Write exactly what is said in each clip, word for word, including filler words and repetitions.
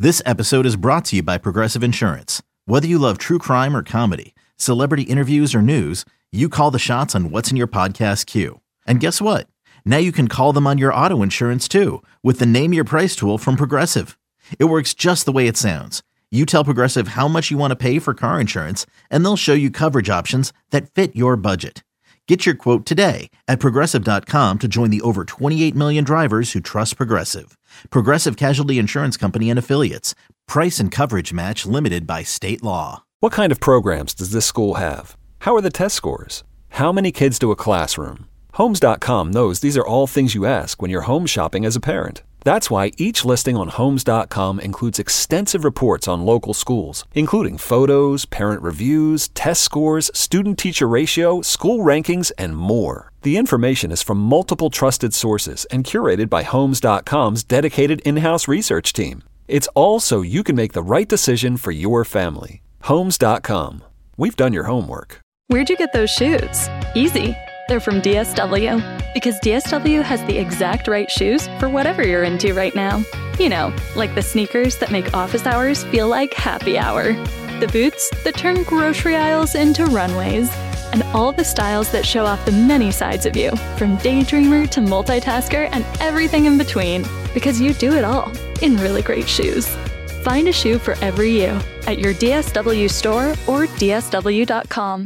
This episode is brought to you by Progressive Insurance. Whether you love true crime or comedy, celebrity interviews or news, you call the shots on what's in your podcast queue. And guess what? Now you can call them on your auto insurance too with the Name Your Price tool from Progressive. It works just the way it sounds. You tell Progressive how much you want to pay for car insurance, and they'll show you coverage options that fit your budget. Get your quote today at Progressive dot com to join the over twenty-eight million drivers who trust Progressive. Progressive Casualty Insurance Company and Affiliates. Price and coverage match limited by state law. What kind of programs does this school have? How are the test scores? How many kids do a classroom? Homes dot com knows these are all things you ask when you're home shopping as a parent. That's why each listing on Homes dot com includes extensive reports on local schools, including photos, parent reviews, test scores, student-teacher ratio, school rankings, and more. The information is from multiple trusted sources and curated by Homes dot com's dedicated in-house research team. It's all so you can make the right decision for your family. Homes dot com. We've done your homework. Where'd you get those shoes? Easy. They're from D S W. Because D S W has the exact right shoes for whatever you're into right now. You know, like the sneakers that make office hours feel like happy hour. The boots that turn grocery aisles into runways. And all the styles that show off the many sides of you, from daydreamer to multitasker and everything in between. Because you do it all in really great shoes. Find a shoe for every you at your D S W store or D S W dot com.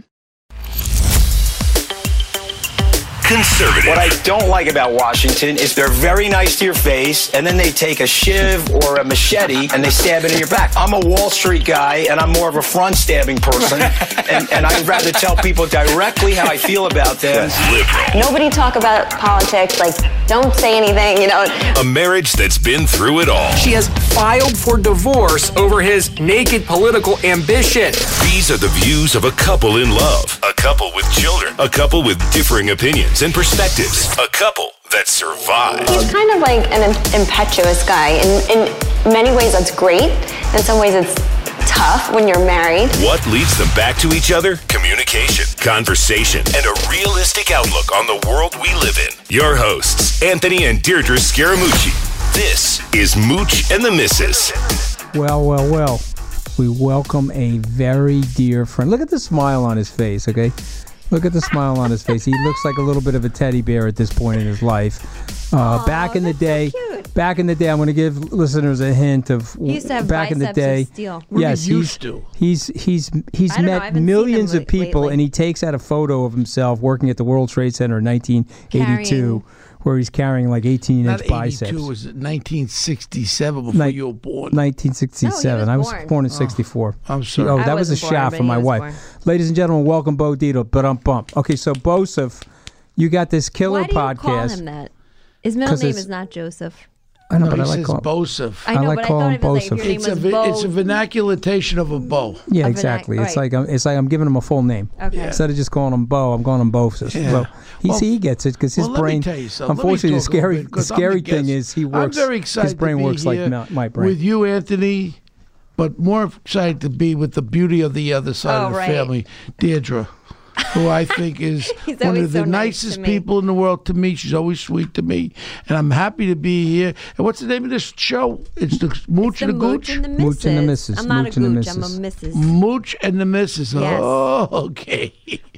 Conservative. What I don't like about Washington is they're very nice to your face, and then they take a shiv or a machete and they stab it in your back. I'm a Wall Street guy, and I'm more of a front-stabbing person, and, and I'd rather tell people directly how I feel about them. Liberal. Nobody talk about politics, like, don't say anything, you know. A marriage that's been through it all. She has filed for divorce over his naked political ambition. These are the views of a couple in love, a couple with children, a couple with differing opinions and perspectives, a couple that survive. He's kind of like an impetuous guy. In, in many ways, that's great. In some ways, it's tough when you're married. What leads them back to each other? Communication, conversation, and a realistic outlook on the world we live in. Your hosts, Anthony and Deirdre Scaramucci. This is Mooch and the Missus. Well, well, well. We welcome a very dear friend. Look at the smile on his face, okay? Look at the smile on his face. He looks like a little bit of a teddy bear at this point in his life. Uh, Aww, back in the day, so back in the day, I'm going to give listeners a hint of he used to have back in the day. Of steel. Yes, he used to. He's he's he's I don't know, I met haven't millions seen him of people, lately. and he takes out a photo of himself working at the World Trade Center in nineteen eighty-two, Carrying. where he's carrying like eighteen-inch Not biceps. eighty-two, was it nineteen sixty-seven before Ni- you were born? nineteen sixty-seven. No, I he was was born. born in sixty-four. I'm sorry. Oh, I that was a wasn't born, shot but from he my was wife. born. Ladies and gentlemen, welcome Bo Dietl. But um bump. Okay, so Bosef, you got this killer Why do you podcast. call him that? His middle 'Cause name it's- is not Joseph. I know, No, but I he like says calling. Bosef. I I know, like but I calling thought if, it was like, Bosef. if your name It's a, was vi- Bo. it's a vernaculation of a bow. Yeah, A exactly. vernac- It's right. like I'm, it's like I'm giving him a full name. Okay. Yeah. Instead of just calling him Bo, I'm calling him Bosef. Yeah. So he Well- see he gets it because his well, let me brain. tell you something. Let me Unfortunately, the talk a little scary bit, the 'cause I'm the scary thing guest. is he works. I'm very excited his brain to be works like here my, my brain. with you, Anthony, but more excited to be with the beauty of the other side Oh, of the right. family, Deirdre, who I think is He's one always of the so nice to nicest me. people in the world to me. She's always sweet to me, and I'm happy to be here. And what's the name of this show? It's the Mooch It's the and the Mooch Gooch. and the Mooch and the Missus. Missus. I'm not Mooch a and the gooch. I'm a Missus. missus. Mooch and the Missus. Yes. Oh, okay,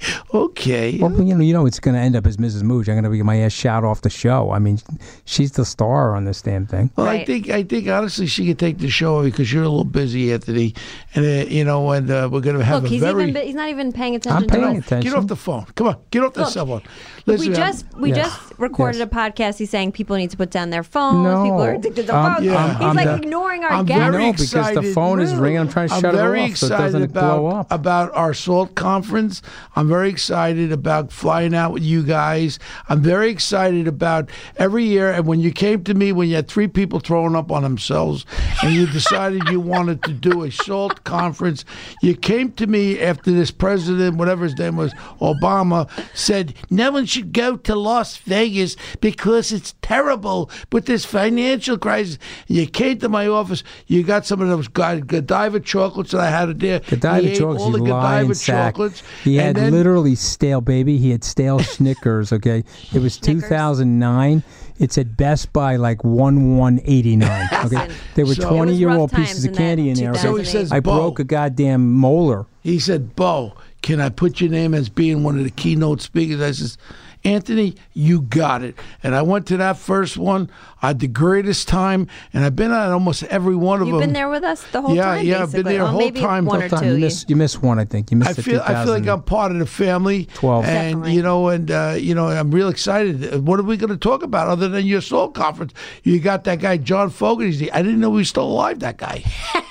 okay. Well, you know, you know, it's going to end up as Missus Mooch. I'm going to get my ass shot off the show. I mean, she's the star on this damn thing. Well, I Right. think I think honestly she could take the show because you're a little busy, Anthony, and uh, you know, and uh, we're going to have Look, a he's very. even bi- he's not even paying attention I'm paying to us. attention. Get off the phone. Come on, get off the Look, cell phone. we Listen, I'm- just we Yeah. just recorded Yes. a podcast. He's saying people need to put down their phones. No. People are addicted to Um, phones. yeah. He's I'm like the- ignoring our I'm guests. very No, because the excited. phone is ringing. I'm trying to I'm shut it very off so it excited doesn't about, blow up. about our SALT conference. I'm very excited about flying out with you guys. I'm very excited about every year. And when you came to me, when you had three people throwing up on themselves, and you decided you wanted to do a SALT conference, you came to me after this president, whatever his name was, because Obama said no one should go to Las Vegas because it's terrible with this financial crisis. And you came to my office, you got some of those Godiva chocolates that I had there. Godiva he ate chocolates, all the you lying Godiva sack. chocolates. He and had then, literally stale, baby. He had stale Snickers, okay? It was two thousand nine. It's at Best Buy like one one eighty-nine. Okay, there were So- twenty-year-old It was rough pieces of times in candy in that there. So he okay? says, I Bo, broke a goddamn molar. He said, Bo, can I put your name as being one of the keynote speakers? I says, Anthony, you got it. And I went to that first one. I had the greatest time, and I've been at almost every one of You've them. been there with us the whole Yeah, time, yeah, I've been basically. there Well, whole maybe time. one Whole or Time. two. You You- missed, you missed one, I think. You missed I the feel I feel like 2000. I'm part of the family. twelve. And Definitely. you know, and uh, you know, I'm real excited. What are we going to talk about other than your soul conference? You got that guy John Fogerty. I didn't know he was still alive. That guy.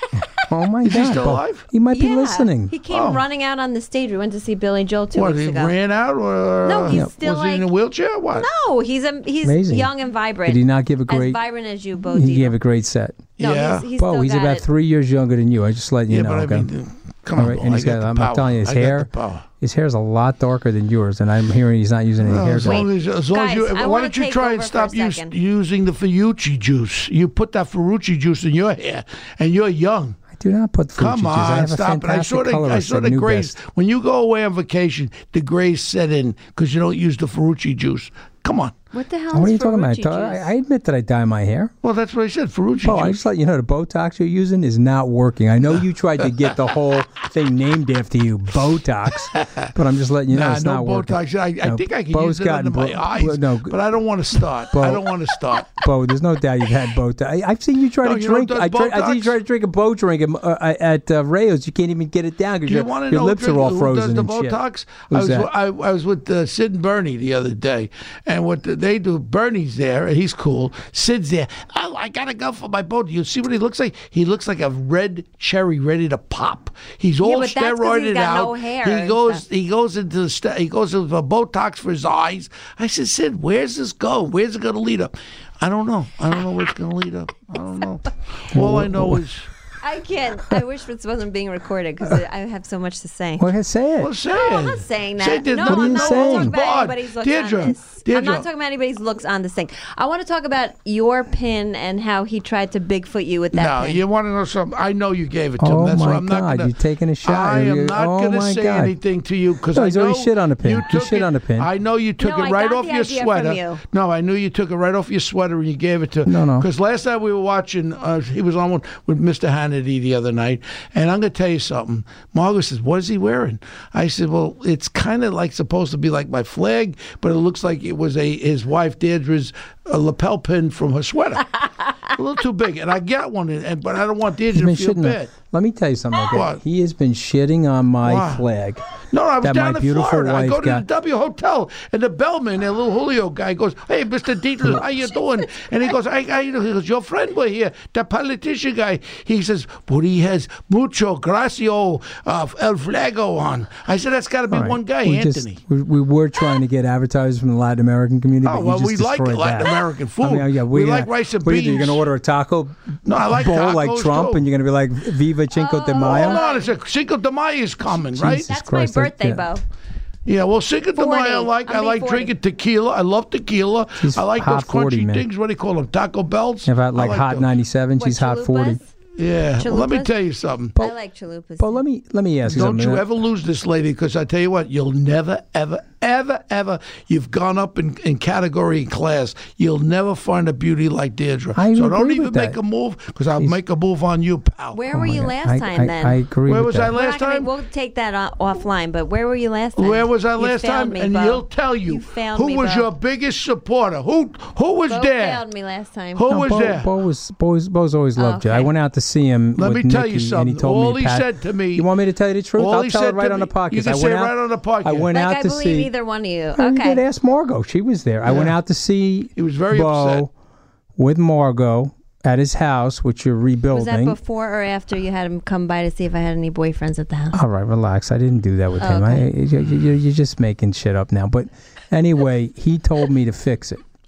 Oh my Is he God! still Bo, alive? He might be Yeah. listening. He came Oh. running out on the stage. We went to see Billy Joel two What? weeks He ago. ran out, or No, he's uh, still was he in a like- wheelchair? What? No, he's a, he's Amazing. young and vibrant. Did he not give a as great? vibrant as you, Bo He Dietl. gave a great set. No, Yeah. he's, he's Bo, still he's got about it. three years younger than you. I just let you Yeah, know. but I okay? mean, come on, All right, Bo, and I he's got got, the I'm power. telling you, his I got hair, the power. his hair is a lot darker than yours, and I'm hearing he's not using any Well, hair as dye. long as, as long as Guys, you, I why wanna don't you take try over and for stop a use, second. using the Fiucci juice? You put that Fiucci juice in your hair, and you're young. I do not put fruit Come juice. I on, have a stop it. I fantastic saw the, I colorist saw at the New grays. Best. When you go away on vacation, the grays set in because you don't use the Ferrucci juice. Come on. What the hell What are is you talking about? Ferrucci I, juice? I admit that I dye my hair. Well, that's what I said, Ferrucci Oh, I juice. just let you know the Botox you're using is not working. I know you tried to get the whole thing named after you, Botox, but I'm just letting you know Nah, it's no not working. Botox. I, I No, think I can Bo's use it gotten under my Bo- eyes, Bo- no, but I don't want to start. Bo- I don't want to start. Bo, there's no doubt you've had Botox. I, I've seen you try No, to you know drink. what I, does try, I think you Botox? try to drink a Bo drink at, uh, at uh, Rayo's. You can't even get it down Do because you your, want to your know lips who are all does frozen the and Botox? shit. I Who's was that? I, I was with uh, Sid and Bernie the other day, and what the, they do, Bernie's there, and he's cool. Sid's there. Oh, I gotta go for my Botox. You see what he looks like? He looks like a red cherry ready to pop. He's all but that's 'cause steroided he's got out. no hair he and goes. stuff. He goes into the st- he goes into Botox for his eyes. I said, Sid, where's this going? Where's it gonna lead up? I don't know. I don't know where it's gonna lead up. I don't know. All I know is. I can't. I wish this wasn't being recorded because I have so much to say. Well, say it. Well, say No, I'm it. not saying that. Say there's no, nothing I'm you not saying? talking about Bod. anybody's looks Deirdre, on this. I'm Deirdre. not talking about anybody's looks on this thing. I want to talk about your pin and how he tried to Bigfoot you with that No, pin. you want to know something? I know you gave it to Oh him. That's my why I'm not God, gonna, you're taking a shot. I am You- not oh going to my say God. anything to you because No, I he's know already shit on the pin. You He took shit it, on the pin. I know you took No, it I right got off the your idea from sweater. you. No, I knew you took it right off your sweater and you gave it to. No, no. Because last time we were watching, uh, he was on one with Mister Hannity the other night, and I'm going to tell you something. Margot says, "What is he wearing?" I said, "Well, it's kind of like supposed to be like my flag, but it looks like it was a his wife Deirdre's uh, lapel pin from her sweater, a little too big." And I got one, and but I don't want He's Deirdre been to feel shitting. bad. On, let me tell you something. Okay? What? He has been shitting on my What? flag. No, I was that down my in beautiful Florida. I wife go to got. the W Hotel, and the bellman, that little Julio guy, goes, "Hey, Mister Dietrich, how you doing?" And he goes, "I, I, he goes, your friend was here, the politician guy." He says, "But he has mucho gracio of El Flago on." I said, "That's got to be All right. one guy, we Anthony." Just, we, we were trying to get advertisers from the Latin American community. Oh, but well, you we just like destroyed Latin that. American food. I mean, yeah, We we, like uh, rice and what are you do? You're beans. going to order a taco No, I like bowl like tacos, Trump, too. and you're going to be like Viva Cinco de Mayo. Hold on, it's a Cinco de Mayo is coming, right? Jesus That's Christ, my that- birthday, yeah. Bo. Yeah, well, Cinco de forty. Mayo, I like. I'll I be like forty. drinking tequila. I love tequila. She's I like hot those crunchy forty, man. things. What do you call them? Taco Bells. I've had like, I hot those. ninety-seven. What, She's hot forty. chalupas? Yeah. Well, let me Chalupas? tell you something. I like chalupas. But let me let me ask you Don't something. you ever lose this lady, because I tell you what, you'll never, ever, ever, ever, you've gone up in, in category and class. You'll never find a beauty like Deirdre. I so agree don't with even that. make a move, because I'll She's- make a move on you, pal. Where Oh were my you God. last I, time I, then? I agree Where with was that. I We're last not gonna- time? We'll take that o- offline, but where were you last time? Where was I You last failed time? me, and Bo. he'll tell you, You failed who me, was Bo. your biggest supporter. Who who was Bo there? failed me last time. Who No, was Bo, there? Bo was Bo's, Bo's always loved you. Okay. I went out to see him. Let with me tell you Nikki, something. And he told All me, he Pat, said to me- You want me to tell you the truth? All I'll he tell said it right to on the me- podcast. you can I say went it out, right on the podcast. I went like out I to believe see. either one of you. Oh, you Okay. could ask Margot. She was there. I went Yeah. out to see. He was very Bo upset. with Margot at his house, which you're rebuilding. Was that before or after you had him come by to see if I had any boyfriends at the house? All right, relax. I didn't do that with Oh, him. I, okay. you, you, you're just making shit up now. But anyway, he told me to fix it.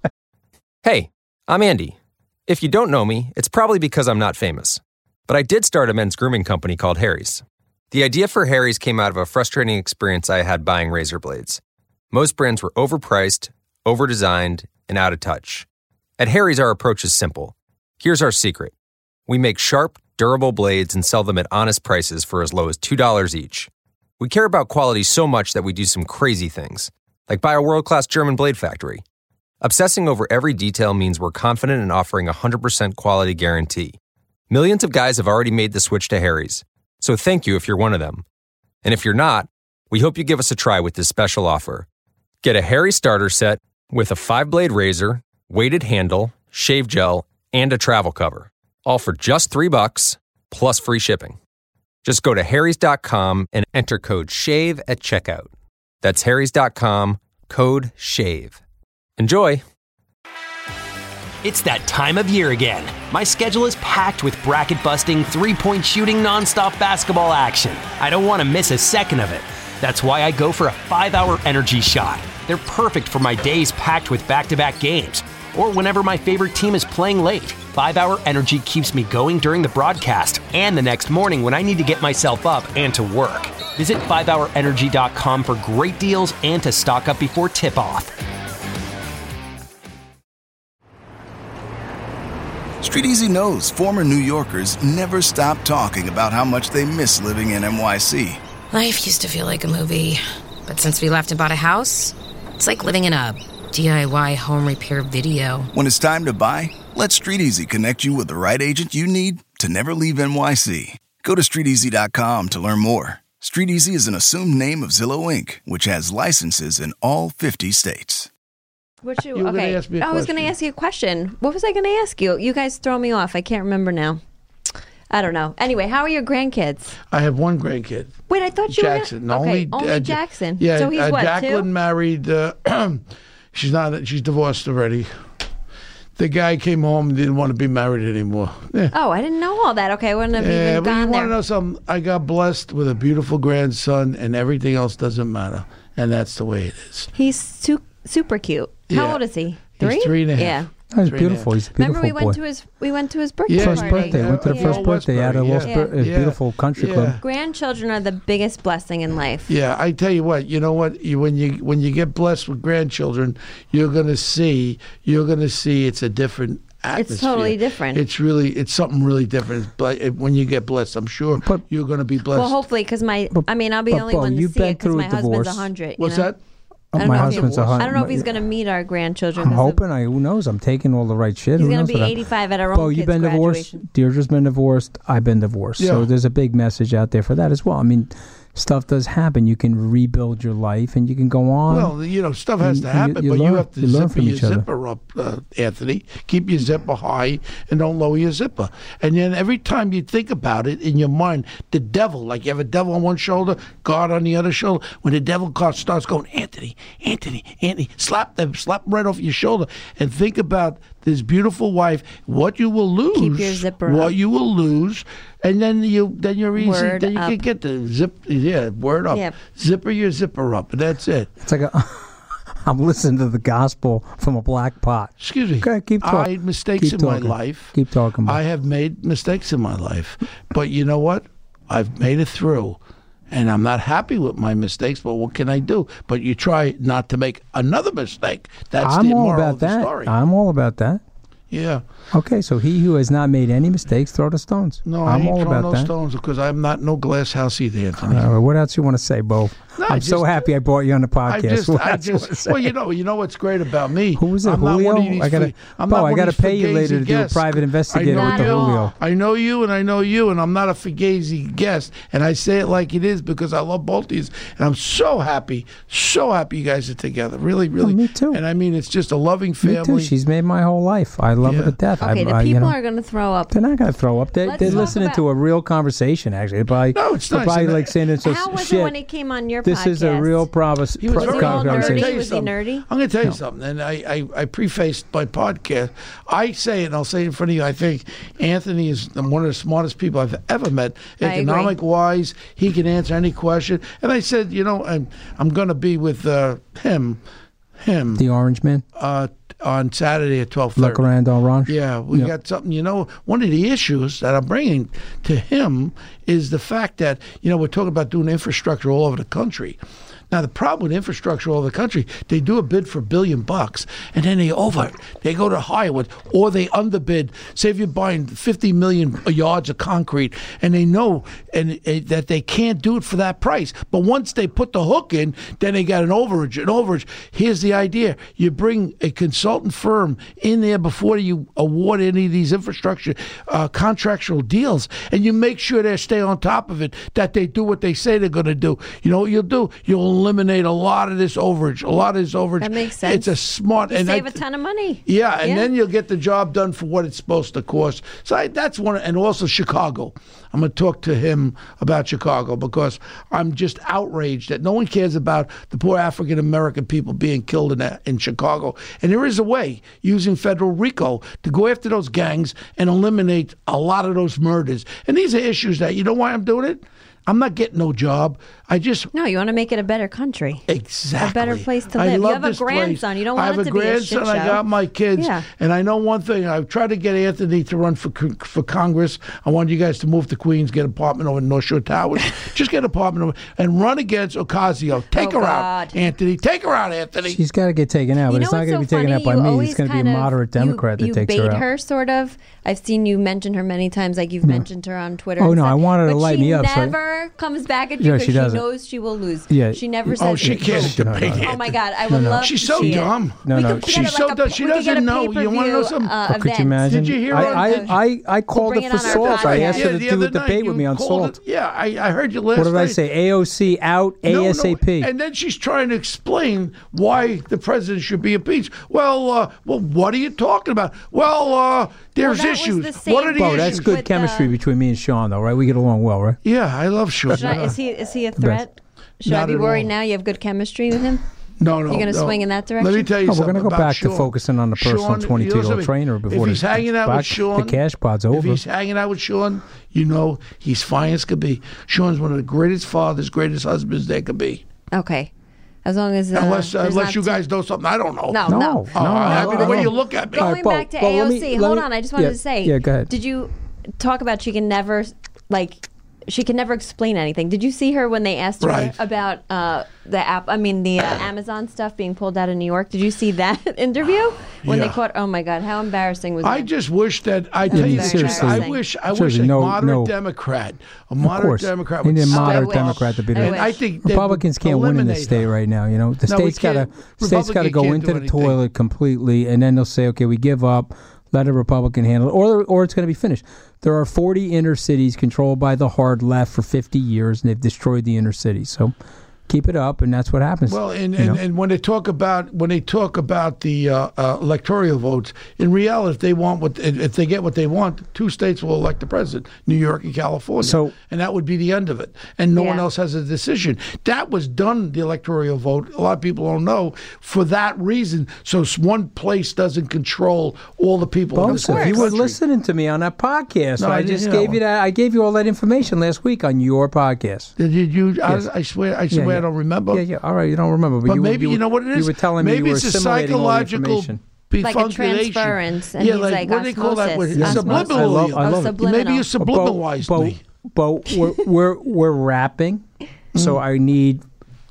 Hey, I'm Andy. If you don't know me, it's probably because I'm not famous. But I did start a men's grooming company called Harry's. The idea for Harry's came out of a frustrating experience I had buying razor blades. Most brands were overpriced, overdesigned, and out of touch. At Harry's, our approach is simple. Here's our secret. We make sharp, durable blades and sell them at honest prices for as low as two dollars each. We care about quality so much that we do some crazy things, like buy a world-class German blade factory. Obsessing over every detail means we're confident in offering a one hundred percent quality guarantee. Millions of guys have already made the switch to Harry's, so thank you if you're one of them. And if you're not, we hope you give us a try with this special offer. Get a Harry starter set with a five-blade razor, weighted handle, shave gel, and a travel cover, all for just three bucks plus free shipping. Just go to harrys dot com and enter code SHAVE at checkout. That's harrys dot com, code SHAVE. Enjoy! It's that time of year again. My schedule is packed with bracket-busting, three-point shooting, nonstop basketball action. I don't want to miss a second of it. That's why I go for a five-hour energy shot. They're perfect for my days packed with back-to-back games, or whenever my favorite team is playing late. five-hour energy keeps me going during the broadcast and the next morning when I need to get myself up and to work. Visit five hour energy dot com for great deals and to stock up before tip-off. Street Easy knows former New Yorkers never stop talking about how much they miss living in N Y C. Life used to feel like a movie, but since we left and bought a house, it's like living in a D I Y home repair video. When it's time to buy, let Street Easy connect you with the right agent you need to never leave N Y C. Go to street easy dot com to learn more. Street Easy is an assumed name of Zillow Incorporated, which has licenses in all fifty states. What you, You were okay. gonna ask me a I was going to question. ask you a question. What was I going to ask you? You guys throw me off. I can't remember now. I don't know. Anyway, how are your grandkids? I have one grandkid. Wait, I thought you Jackson. were... Okay, only only uh, Jackson. Yeah, So he's uh, what, Jacqueline two? married. Uh, she's not. She's divorced already. The guy came home and didn't want to be married anymore. Yeah. Oh, I didn't know all that. Okay, I wouldn't have Yeah, even but you gone want there. to know something? I got blessed with a beautiful grandson, and everything else doesn't matter. And that's the way it is. He's su- super cute. How Yeah. old is he? He's Three? three and a half. Yeah. That's Three and a beautiful. half. He's a beautiful Remember we went boy. to his we went to his birthday Yeah, First party. birthday. Went to the Yeah. first Yeah. birthday at a Yeah. little spir- a Yeah. beautiful country Yeah. club. Grandchildren are the biggest blessing in life. Yeah, I tell you what. You know what? You, when you when you get blessed with grandchildren, you're gonna see. You're gonna see. It's a different atmosphere. It's totally different. It's really. It's something really different. But when you get blessed, I'm sure But- you're gonna be blessed. Well, hopefully, because my, But- I mean, I'll be but, the only Bo, one to you've see been it because through my a husband's divorce. a hundred. What's you know? that? I don't my know if he- husband's a hundred. I don't know if he's going to meet our grandchildren. I'm 'cause of- hoping. I who knows? I'm taking all the right shit. He's Who going knows to be what I- eighty-five at our Bo, own you've kid's been divorced. graduation. Deirdre's been divorced. I've been divorced. So Yeah. there's a big message out there for that as well. I mean, stuff does happen. You can rebuild your life and you can go on. Well, you know, stuff has And- to and you- happen, you but learn- you have to you learn zipper from your each other. zipper up, uh, Anthony. Keep your zipper high and don't lower your zipper. And then every time you think about it in your mind, the devil, like you have a devil on one shoulder, God on the other shoulder. When the devil car starts going, Anthony, Anthony, Anthony, slap them, slap them right off your shoulder, and think about this beautiful wife. What you will lose, Keep your zipper what up. you will lose, and then you then you're easy. Word then you up. can get the zip. Yeah, word up. Yep. Zipper your zipper up, and that's it. It's like a, I'm listening to the gospel from a black pot. Excuse me. Okay, keep I talking. made mistakes Keep in talking. my life. Keep talking. Bo. I have made mistakes in my life. But you know what? I've made it through. And I'm not happy with my mistakes, but what can I do? But you try not to make another mistake. That's I'm the all moral about of the that. story. I'm all about that. Yeah. Okay, so he who has not made any mistakes, throw the stones. No, I I'm ain't all throwing about no that. stones because I'm not no glass house either, Anthony. All right, what else you want to say, Bo? No, I I'm so just- happy I brought you on the podcast. I just, What I else you wanna just, say? well, you know, you know what's great about me. Who was it, I'm not Julio? one of these I gotta- fi- I'm Bo, not I one of gotta these pay you fugazi later to do a guests. private investigator I know with you, the Julio. I know you, and I know you, and I'm not a fugazi guest, and I say it like it is because I love both of you, and I'm so happy, so happy you guys are together. Really, really. Oh, me too. And I mean, it's just a loving family. Me too. She's made my whole life. I love Yeah. her to death. Okay, I, the I, you people know, are going to throw up. They're not going to throw up. They're, Let's they're talk listening about- to a real conversation, actually. They're probably, No, it's they're nice. probably And like saying it's so How was shit. it when he came on your this podcast? is a real promise. He was Was very he all I'm gonna nerdy? tell you Was he something. nerdy? I'm going to tell you something, and I, I, I prefaced my podcast. I say it, and I'll say it in front of you. I think Anthony is one of the smartest people I've ever met. I agree. Economic-wise, he can answer any question. And I said, you know, I'm, I'm going to be with uh, him, him. The Orange Man? Uh, on Saturday at twelve thirty. Le Grand Orange. Yeah, we Yep. got something. You know, one of the issues that I'm bringing to him is the fact that, you know, we're talking about doing infrastructure all over the country. Now, the problem with infrastructure all over the country, they do a bid for a billion bucks, and then they over it. They go to higher one, or they underbid. Say if you're buying fifty million yards of concrete, and they know and, and that they can't do it for that price. But once they put the hook in, then they got an overage. An overage. Here's the idea: you bring a consultant firm in there before you award any of these infrastructure uh, contractual deals, and you make sure they stay on top of it, that they do what they say they're going to do. You know what you'll do? You'll eliminate a lot of this overage. A lot of this overage. That makes sense. It's a smart You and save I, a ton of money. Yeah, and then you'll get the job done for what it's supposed to cost. So I, that's one. And also Chicago. I'm going to talk to him about Chicago because I'm just outraged that no one cares about the poor African American people being killed in that, in Chicago. And there is a way using federal RICO to go after those gangs and eliminate a lot of those murders. And these are issues that, you know why I'm doing it? I'm not getting no job. I just No, you want to make it a better country. Exactly. A better place to I live. You love have a this grandson. place. You don't I want have it to a be a grandson. shit show. I got my kids. Yeah. And I know one thing. I've tried to get Anthony to run for for Congress. I want you guys to move to Queens, get an apartment over in North Shore Towers. Just get an apartment over and run against Ocasio. Take Oh, her out, God. Anthony. Take her out, Anthony. She's got to get taken out, You but know it's not what's going to so be taken funny? out by You me. always It's going to be a kind of- moderate you- Democrat that you takes bait her out. her, sort of. I've seen you mention her many times, like you've No. mentioned her on Twitter. Oh, and no, stuff. I want her to But light she me up, so I- never comes back at you Yeah, because she she, doesn't. knows she will lose. Yeah. She never Oh, says she can't no. debate no, no. Oh my God, I No, would no. love She's to so see it. dumb. No, We no. could get She's it so like a- dumb. She we could get doesn't a know. You wanna know pay-per-view, something? uh, Oh, could you event. imagine? Did you hear I, on I, the- I, I called bring her it for on our salt. I podcast. asked her Yeah, to the do other a debate night with me you on called salt. it- Yeah, I, I heard you last What did I night. say? A O C out No, no. ASAP. And then she's trying to explain why the president should be impeached. Well, uh, well, what are you talking about? Well, uh, there's that was issues. the same What are the Bo, issues? that's good with, chemistry uh, between me and Sean, though, right? We get along well, right? Yeah, I love Sean. Should I, is he is he a threat? Should I Not be at worried all. now? You have good chemistry with him. No, no. You're gonna no. swing in that direction? Let me tell you No, we're something. going to go about back to Sean. focusing on the personal Sean, twenty-two you know year old something? trainer If before he's the, hanging out back, with Sean, the cash pod's If over. he's hanging out with Sean, you know he's fine as could be. Sean's one of the greatest fathers, greatest husbands there could be. Okay, as long as uh, unless uh, there's unless not you too- guys know something I don't know. No, no. Oh, I mean, the way no. you look at me. All Going right, Bo, back to Bo, let A O me- C, let hold me- on. I just wanted yeah, to say, yeah, go ahead. Did you talk about she can never like? She can never explain anything. Did you see her when they asked her Right. about uh, the app? I mean, the uh, Amazon stuff being pulled out of New York. Did you see that interview when they Yeah. caught? Oh my God, how embarrassing was I that? just wish that I That tell was you very the truth. I embarrassing. wish I wish Seriously, a no- moderate no. Democrat, a Of moderate course. Democrat You would need a step moderate up. Democrat to be there. And I think that Republicans would can't win in this eliminate state her. right now. You know, the No, we state's got to can't. state's got to Republican go can't into do the anything. toilet completely, and then they'll say, okay, we give up. Let a Republican handle it, or or it's going to be finished. There are forty inner cities controlled by the hard left for fifty years, and they've destroyed the inner cities. So keep it up, and that's what happens. Well, and, you and, know? and when they talk about when they talk about the uh, uh, electoral votes, in reality, if they want what if they get what they want, two states will elect the president: New York and California. So- and that would be the end of it. And no one Yeah. else has a decision. That was done. The electoral vote. A lot of people don't know for that reason. So s- one place doesn't control all the people. in the Bosa, you were country. listening to me on that podcast. No, I, I didn't just hear gave that you that. I gave you all that information last week on your podcast. Did you? you Yes. I, I swear. I Yeah, swear. yeah. I don't remember. Yeah, yeah. All right, you don't remember, but, But you, maybe you, you know what it is. You were telling maybe me you were it's a assimilating all the psychological information. Like a bifurcation. transference, and yeah, he's like, like what do they call that? What- osmosis. Subliminal. I love, I Oh, love it. subliminal. Maybe you subliminalized Bo, me. Bo, we're, we're, we're rapping, so I need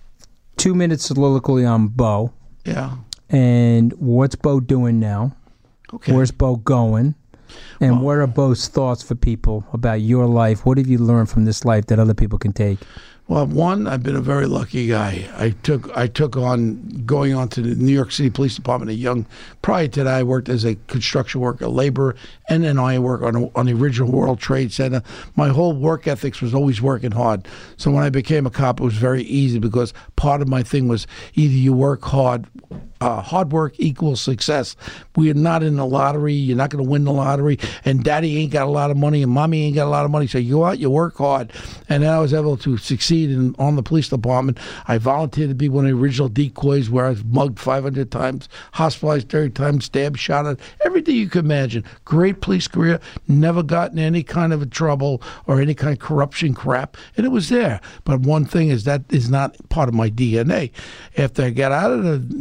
two minutes soliloquy on Bo. Yeah. And what's Bo doing now? Okay. Where's Bo going? And what are Bo's thoughts for people about your life? What have you learned from this life that other people can take? Well, one, I've been a very lucky guy. I took I took on going on to the New York City Police Department. A young prior to that, I worked as a construction worker, labor, and then I worked on a, on the original World Trade Center. My whole work ethics was always working hard. So when I became a cop, it was very easy because part of my thing was either you work hard. Uh, hard work equals success. We are not in the lottery. You're not going to win the lottery. And daddy ain't got a lot of money and mommy ain't got a lot of money. So you go out, you work hard. And then I was able to succeed in, on the police department. I volunteered to be one of the original decoys where I was mugged five hundred times, hospitalized thirty times, stabbed, shot at, everything you could imagine. Great police career. Never got in any kind of trouble or any kind of corruption crap. And it was there. But one thing is that is not part of my D N A. After I got out of the New York City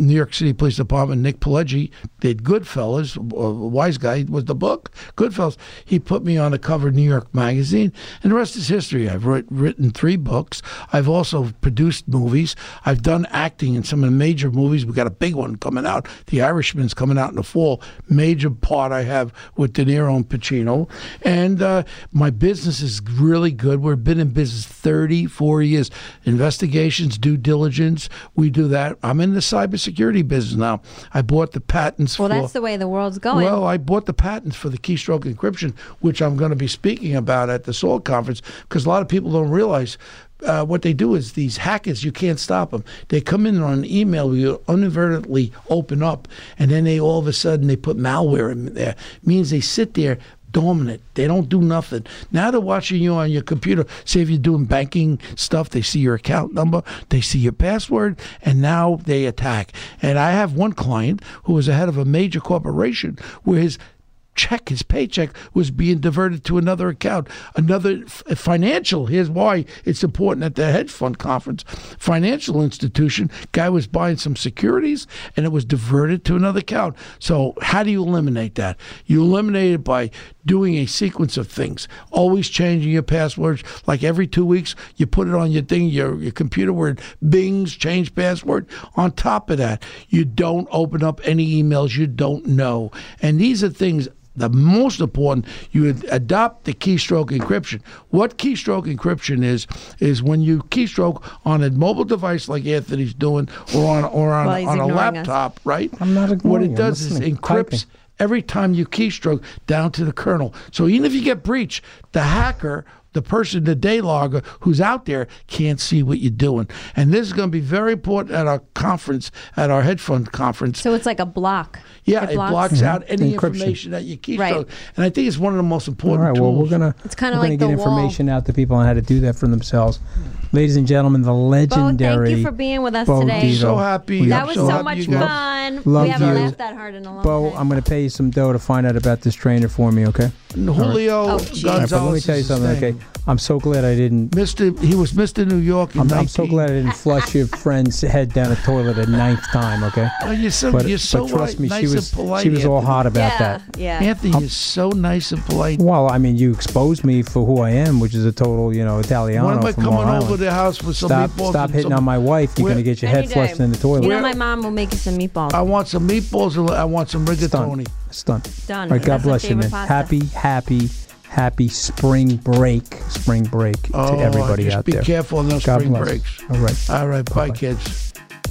City Police Department, Nick Pileggi, did Goodfellas, uh, Wise Guy was the book, Goodfellas. He put me on the cover of New York Magazine, and the rest is history. I've writ- written three books. I've also produced movies. I've done acting in some of the major movies. We got a big one coming out. The Irishman's coming out in the fall. Major part I have with De Niro and Pacino. And uh, my business is really good. We've been in business thirty-four years. Investigations, due diligence, we do that. I'm in the cybersecurity business now. I bought the patents Well, for... that's the way the world's going. Well, I bought the patents for the keystroke encryption, which I'm going to be speaking about at the SALT conference, because a lot of people don't realize uh, what they do is these hackers, you can't stop them. They come in on an email you inadvertently open up, and then they all of a sudden they put malware in there. It means they sit there dominant. They don't do nothing. Now they're watching you on your computer. Say if you're doing banking stuff, they see your account number, they see your password, and now they attack. And I have one client who was the head of a major corporation where his check, his paycheck was being diverted to another account, another f- financial. Here's why it's important at the hedge fund conference. Financial institution, guy was buying some securities and it was diverted to another account. So how do you eliminate that? You eliminate it by doing a sequence of things, always changing your passwords. Like every two weeks, you put it on your thing, your, your computer where it bings, change password. On top of that, you don't open up any emails you don't know. And these are things. The most important, you adopt the keystroke encryption. What keystroke encryption is, is when you keystroke on a mobile device like Anthony's doing, or on or on, Well, he's on a ignoring laptop, us. right? I'm not ignoring What it you. does I'm is listening, encrypts typing. every time you keystroke down to the kernel. So even if you get breached, the hacker, the person, the day logger who's out there can't see what you're doing. And this is going to be very important at our conference, at our hedge fund conference. So it's like a block. Yeah, it blocks, blocks out any Encryption. information that you keystroke. Right. And I think it's one of the most All important right, well, tools. we're going to It's kinda we're gonna like get the wall. information out to people on how to do that for themselves. Ladies and gentlemen, the Bo, legendary thank you for being with us Bo today. Dietl. So happy. We That I'm was so so happy much you guys- fun. Love we haven't you. laughed that hard in a long Bo, time. I'm going to pay you some dough to find out about this trainer for me, okay? Julio Oh, Gonzalez. geez. All right, but let me is tell you his something, name. okay? I'm so glad I didn't. Mister He was Mister New York in I'm, I'm nineteen so glad I didn't flush your friend's head down the toilet a ninth time, okay? Oh, you're so, But, you're so but trust right, me, nice she was and polite. she was all Anthony. hot about yeah, that. yeah. Anthony is so nice and polite. Well, I mean, you exposed me for who I am, which is a total, you know, Italiano When am I from coming Long over Island. to the house with some Stop, meatballs? stop and hitting some, on my wife. You're Where- going to get your head Anytime. flushed in the toilet. You know, my mom will make you some meatballs. I want some meatballs and I want some rigatoni. It's done. Done. All right, God That's my bless you, favorite man. pasta. Happy, happy, happy spring break. Spring break Oh, to everybody just out be there. careful on those God spring bless. breaks. All right. All right, bye, kids.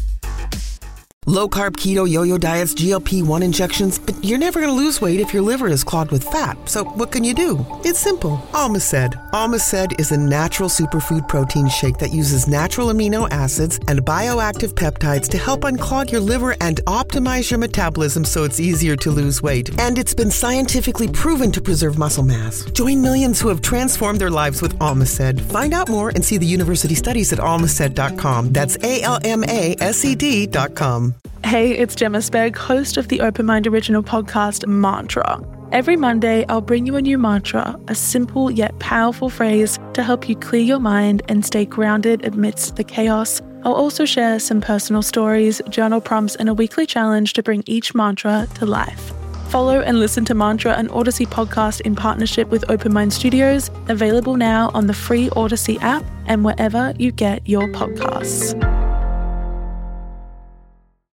Low carb, keto, yo-yo diets, G L P one injections, but you're never going to lose weight if your liver is clogged with fat. So what can you do? It's simple. Almaced. Almaced is a natural superfood protein shake that uses natural amino acids and bioactive peptides to help unclog your liver and optimize your metabolism so it's easier to lose weight. And it's been scientifically proven to preserve muscle mass. Join millions who have transformed their lives with Almaced. Find out more and see the university studies at almaced dot com. That's A L M A S E D dot com. Hey, it's Gemma Spegg, host of the Open Mind original podcast, Mantra. Every Monday, I'll bring you a new mantra, a simple yet powerful phrase to help you clear your mind and stay grounded amidst the chaos. I'll also share some personal stories, journal prompts, and a weekly challenge to bring each mantra to life. Follow and listen to Mantra, an Odyssey podcast in partnership with Open Mind Studios, available now on the free Odyssey app and wherever you get your podcasts.